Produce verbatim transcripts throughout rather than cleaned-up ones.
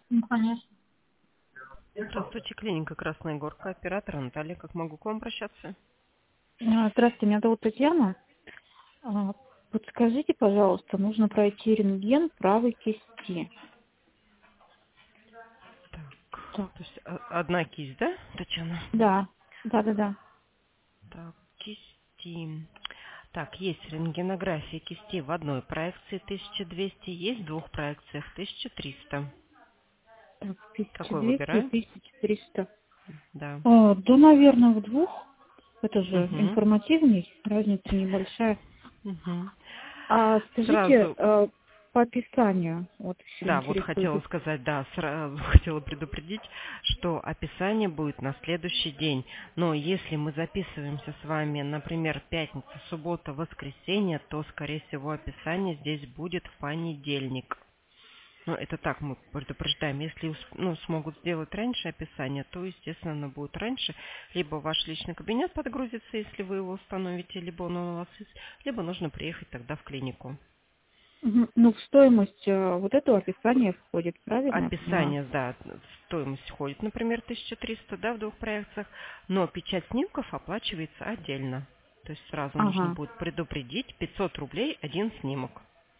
Ну, конечно. Здравствуйте, клиника Красная Горка, оператор Наталья. Как могу к вам обращаться? А, Здравствуйте, меня зовут Татьяна. А, Подскажите, пожалуйста, нужно пройти рентген правой кисти. Так, Так, то есть о- одна кисть, да, Татьяна? да, да, да, да. Так, кисти. Так, есть рентгенография кисти в одной проекции тысяча двести, есть в двух проекциях тысяча триста. Так, тысяча Какой двести и выбираю? тысяча триста. Да. А, да, наверное, в двух. Это же Угу. информативный, разница небольшая. Угу. А скажите, Сразу. а, по описанию, вот еще Да, вот интересует. хотела сказать, да, сразу хотела предупредить, что описание будет на следующий день. Но если мы записываемся с вами, например, пятница, суббота, воскресенье, то, скорее всего, описание здесь будет в понедельник. Ну, это так мы предупреждаем. Если усп- ну, смогут сделать раньше описание, то, естественно, оно будет раньше. Либо ваш личный кабинет подгрузится, если вы его установите, либо он у вас есть, либо нужно приехать тогда в клинику. Мгм. Ну, в стоимость а, вот этого описания входит, правильно? На... Описание, да, стоимость входит, например, тысяча триста, да, в двух проекциях, но печать снимков оплачивается отдельно. То есть сразу нужно Ага. будет предупредить пятьсот рублей один снимок.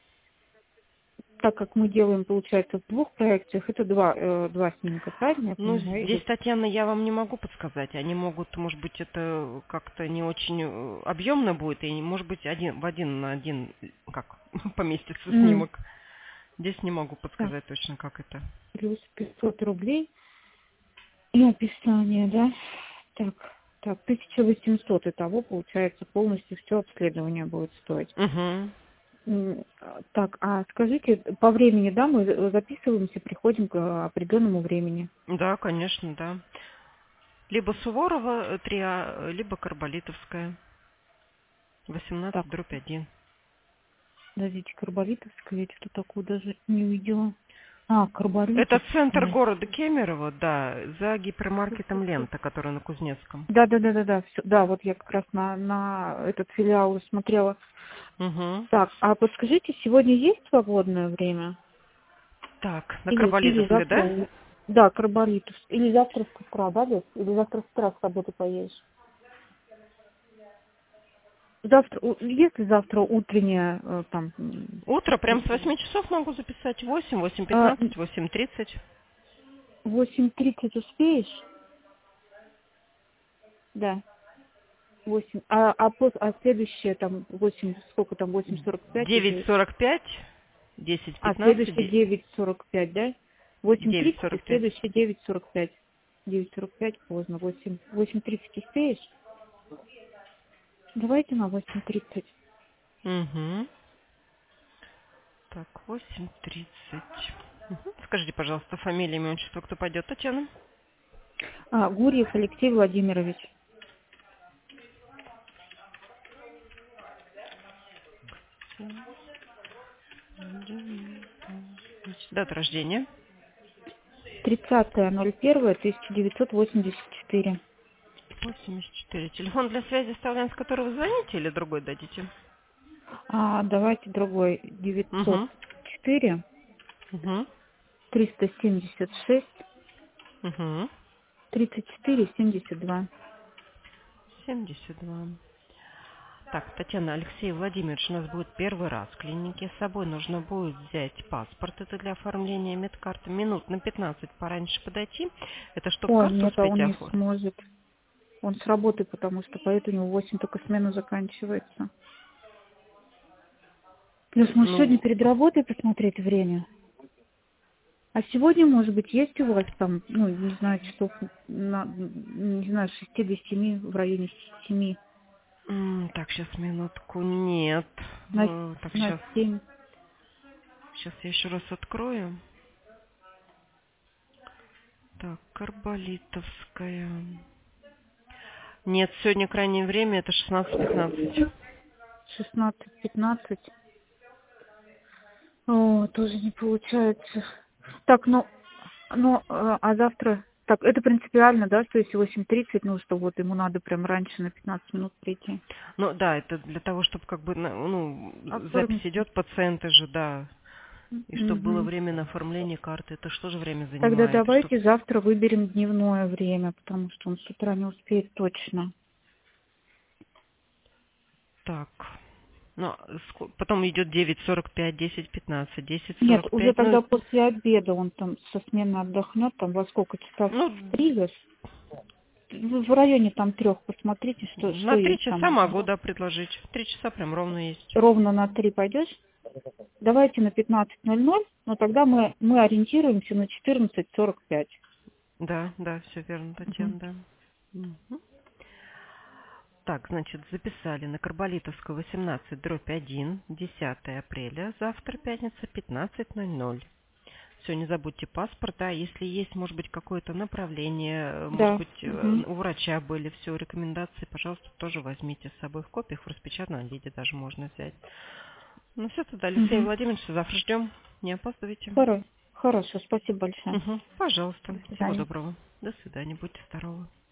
Так как мы делаем, получается, в двух проекциях, это два, э, два снимка, правильно я Ну, понимаю? здесь, Или... Татьяна, я вам не могу подсказать. Они могут, может быть, это как-то не очень э, объемно будет, и, может быть, один в один на один, как поместится М, снимок. Здесь не могу так, подсказать точно, как это. плюс пятьсот рублей и описание, да? Так, так, тысяча восемьсот итого, получается, полностью все обследование будет стоить. Угу. М, а, Так, а скажите, по времени, да, мы за- записываемся, приходим к э, определенному времени. Да, конечно, да. Либо Суворова три А, либо Карболитовская. Так, восемнадцать дробь один. подождите, Карболитовская, я что-то такое даже не увидела. А, Это центр Карболитовская. города Кемерово, да, за гипермаркетом Лента, который на Кузнецком. Да, да, да, да, да, всё. Да, вот я как раз на, на этот филиал смотрела. Угу. Так, а подскажите, сегодня есть свободное время? Так, на Или, или Карболитовской, завтра, да? у- да, Карболитов. Или завтра с утра, да, Бес? Или завтра с утра с работы поедешь? Завтра, у- есть ли завтра утренняя, э, там, м, Утро прям с воскресенье? восьми часов могу записать. восемь, восемь А, пятнадцать, восемь тридцать. восемь тридцать успеешь? Да, восемь. А, а, пос- а следующее, там, восемь, сколько там, восемь сорок пять девять или... сорок пять, десять А, пятнадцать, следующее девять сорок пять, да? Восемь девять тридцать и сорок пять. следующее девять сорок пять. Девять сорок пять поздно. Восемь восемь тридцать успеешь? Давайте на восемь тридцать. Угу. Так, восемь тридцать. Угу. Скажите, пожалуйста, фамилия, имя, отчество, кто пойдет, Татьяна? А, Гурьев Алексей Владимирович. Дата рождения. Тридцатое ноль первое тысяча девятьсот восемьдесят четыре. восемьдесят четыре. Телефон для связи оставляем, с которого вы звоните, или другой дадите? А, давайте другой. Девятьсот Угу. четыре Угу. триста семьдесят шесть Угу. тридцать четыре семьдесят два. семьдесят два. Так, Татьяна, Алексей Владимирович, у нас будет первый раз в клинике. С собой нужно будет взять паспорт. Это для оформления медкарты. Минут на пятнадцать пораньше подойти. Это чтобы Ой, карту нет, а успеть он не оформить. сможет. Он с работы, потому что поэтому у него восемь только смена заканчивается. Плюс мы сегодня Ну, перед работой посмотреть время. А сегодня, может быть, есть у вас там, ну, не знаю, часов, на, не знаю, с шести до семи, в районе семи, м, так, сейчас минутку. Нет. на, Э, Так, на сейчас. семь. Сейчас я еще раз открою. Так, Карболитовская. Нет, сегодня крайнее время это шестнадцать пятнадцать. Шестнадцать пятнадцать. О, тоже не получается. Так, ну, ну, а а завтра... Так, это принципиально, да, что если восемь тридцать, ну, что вот ему надо прям раньше на пятнадцать минут прийти. Ну да, это для того, чтобы как бы, на- ну, запись Оформить. идет, пациенты же, да. И чтобы было Мгм. время на оформление карты. Это что же время Тогда занимает? Чтоб- давайте завтра выберем дневное время, потому что он с утра не успеет точно. Так. Ну, ск- потом идет девять сорок пять, десять пятнадцать, десять Нет, сорок уже пять. Ну, тогда после обеда он там со смены отдохнет, там во сколько часов в ну, три, в в районе там трех, посмотрите, что, что на три есть часа там. могу, да, предложить. Три часа прям ровно есть. Ровно на три пойдешь? Давайте на пятнадцать ноль ноль, но тогда мы, мы ориентируемся на четырнадцать сорок пять. Да, да, все верно, Татьяна, да. Мгм. Так, значит, записали на Карболитовскую восемнадцать дробь один, десятое апреля, завтра пятница, пятнадцать ноль ноль. Все, не забудьте паспорт, да, если есть, может быть, какое-то направление, э, может Да. быть, э, Мгм. у врача были все рекомендации, пожалуйста, тоже возьмите с собой в копиях, в распечатанном виде даже можно взять. Ну все, тогда, Алексей Мгм. Владимирович, завтра ждем, не опаздывайте. Хоро- Хорошо, спасибо большое. Угу, пожалуйста, До всего свидания. доброго, до свидания, будьте здоровы.